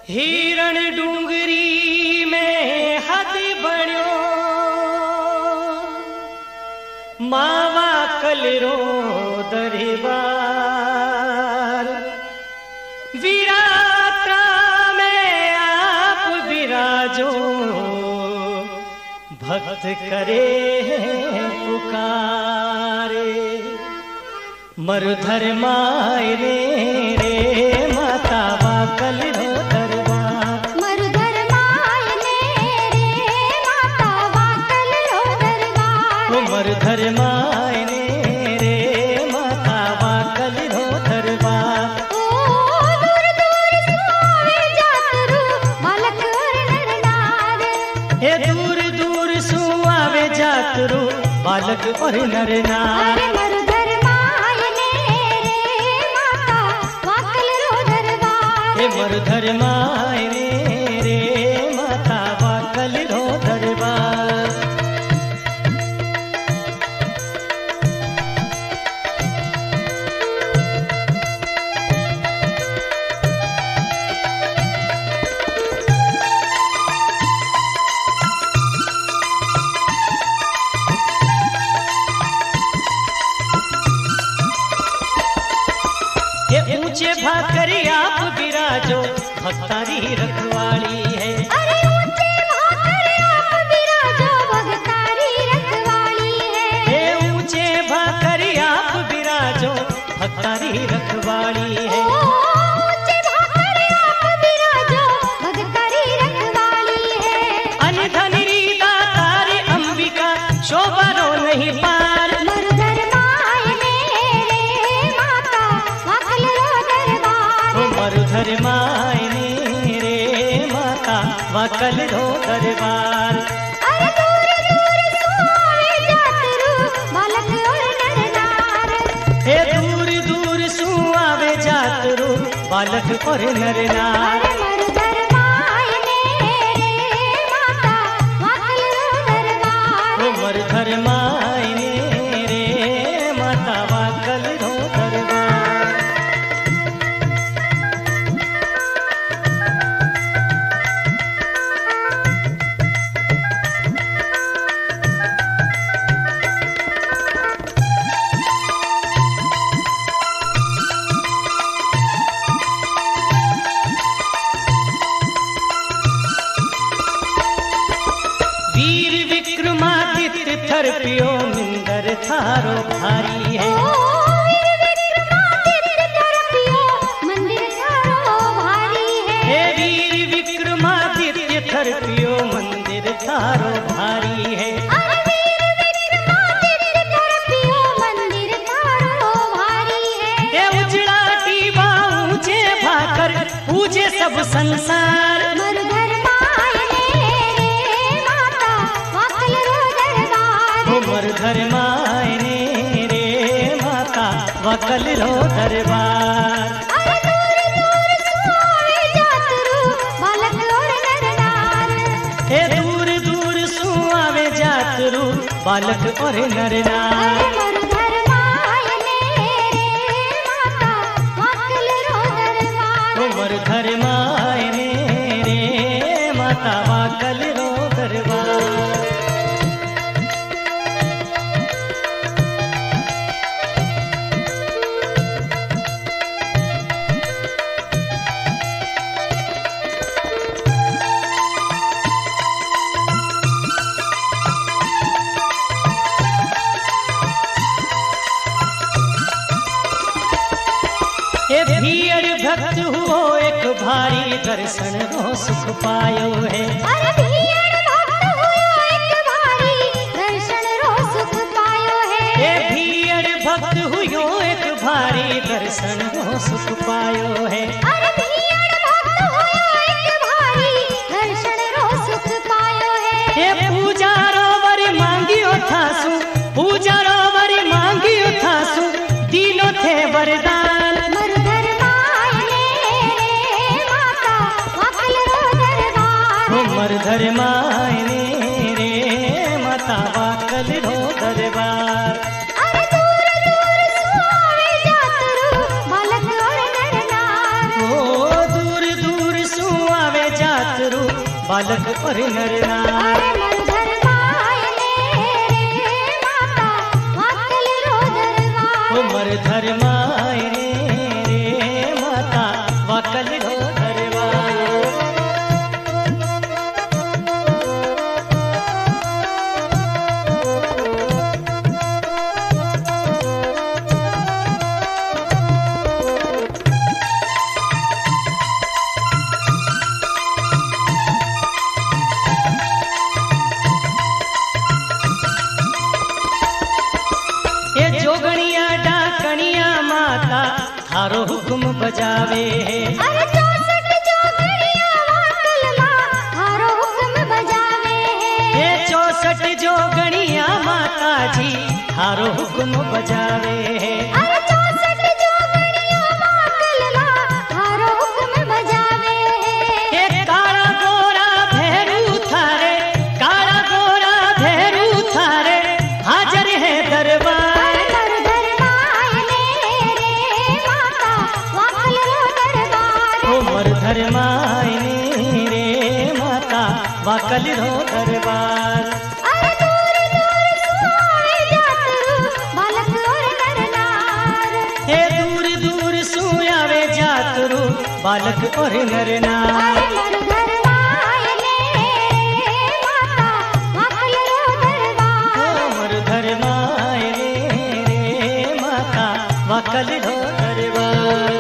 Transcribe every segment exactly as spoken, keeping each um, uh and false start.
हिरण डूंगरी में हद बणियो मावा कलरो दरबार विराटा में आप विराजो भक्त करे पुकारे मरुधर माय रे रे माता वा कलरो दरबार मरुधर माय रे रे माता वा कलरो दरबार मरुधर माय रे रे माता वा कलरो दरबार ओ दूर दूर सुआवे जातरू बालक और नर नार हे दूर दूर सुआवे जातरू बालक और नर नार अरे मरुधर माय रे रे माता वा कलरो दरबार हे मरुधर माय रे रे माता वा कलरो दरबार ये ऊंचे भाकरी आप विराजो भक्तारी रखवाली है अरे ऊंचे भाकर आप विराजो भगतारी रखवाली है हे ऊंचे भाकरी आप विराजो भक्तारी रखवाली है ऊंचे भाकर आप विराजो भगतारी रखवाली है अनधन रीता तारे अंबिका शोभरो नहीं पार मरुधर माय रे रे माता वा कलरो दरबार ओ मरुधर माय रे रे माता वा कलरो दरबार अरे दूर दूर सुआवे जातरू बालक और नर नार हे दूर दूर सुआवे जातरू बालक और नर नार अरे मरुधर माय रे रे माता वा कलरो दरबार ओ मरुधर माय रे रे माता वा कलरो दरबार वीर विक्रमादित्य थर पियो मिंदर थारो भारी है ओ वीर विक्रमादित्य तरपियो मंदिर थारो भारी है हे वीर विक्रमादित्य थर पियो मंदिर थारो भारी है अरे वीर विक्रमादित्य तरपियो मंदिर थारो भारी है हे उजड़ा टीबा ऊंचे भाकर पूजे सब संसार मरुधर माय रे रे माता वा कलरो दरबार ओ मरुधर माय रे रे माता वा कलरो दरबार अरे दूर दूर सुआवे जातरू बालक और नर नार हे दूर दूर सुआवे जातरू बालक और नर नार अरे मरुधर माय रे रे माता वा कलरो दरबार ओ मरुधर माय रे रे माता वा कलरो दरबार हे भीड़ भक्त हुओ एक भारी दर्शन रो सुख पायो है अरे भीड़ भक्त हुयो एक भारी दर्शन रो सुख पायो है हे भीड़ भक्त हुओ एक भारी दर्शन रो सुख पायो है अरे भीड़ भक्त हुयो एक भारी दर्शन रो सुख पायो है हे पूजा रो वरी मांगियो थासु पूजा रो वरी मांगियो थासु तीनों थे वरदान मरुधर माय रे रे माता वा कलरो दरबार ओ मरुधर माय रे रे माता वा कलरो दरबार अरे दूर दूर सुआवे जातरू बालक और नर नार बालक और नरनार। अरे मरधर मायने रे माता वाकल रो दरबार। ओ मरधर मायने रे माता वाकल रो दरबार। जोगणिया डाकणिया माता थारो हुक्म बजावे। अरे चौसठ जोगणिया वाकल माँ थारो हुक्म बजावे। ये चौसठ जोगणिया माता जी थारो हुक्म बजावे। अरे चौसठ जोगणिया वाकल माँ थारो हुक्म बजावे। ये काला गोरा भैरू थारे, काला गोरा भैरू थारे हाजर है दरबार। मरधर मायने रे माता वाकल रो दरबार। अरे दूर दूर सुआवे जातरू बालक और नरनार। हे दूर दूर सुयावे जातरू बालक और नरनार। अरे मरधर मायने रे माता वाकल रो दरबार। ओ मरधर मायने रे माता वाकल रो दरबार।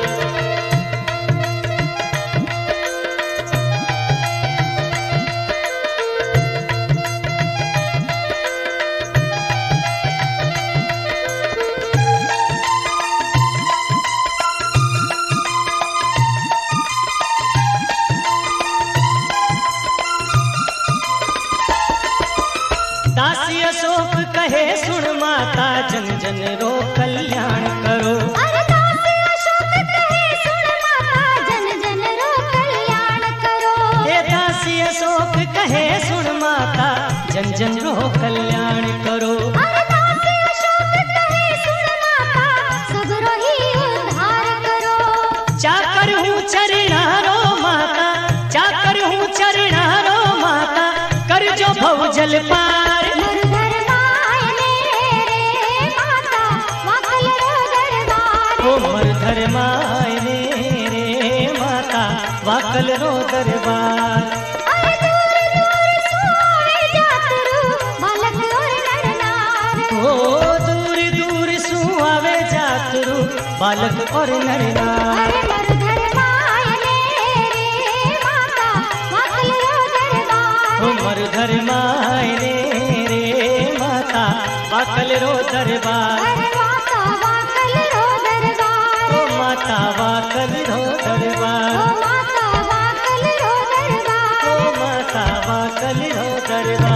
दासी अशोक कहे सुन माता जन जन रो कल्याण करो। अरे दासी अशोक कहे सुन माता जन जन रो कल्याण करो। हे दासी अशोक कहे सुन माता जन जन रो कल्याण करो। अरे दासी अशोक कहे सुन माता सबरो ही उद्धार करो। चाकर हूँ चरणारो माता, चाकर हूँ चरणारो माता कर जो भव जल पार। मरधर मायने रे माता वाकल रो दरबार। ओ मरधर मायने रे माता वाकल रो दरबार। अरे दूर दूर सुआवे जातरू बालक और नरनार। ओ दूर दूर सुआवे जातरू बालक और नरनार। अरे मरधर मायने रे माता वाकल रो दरबार। ओ मरधर मायने रे माता वाकल रो दरबार। अरे माता वाकल रो दरबार। ओ माता वाकल रो दरबार। ओ माता वाकल रो दरबार। ओ माता वाकल रो दरबार।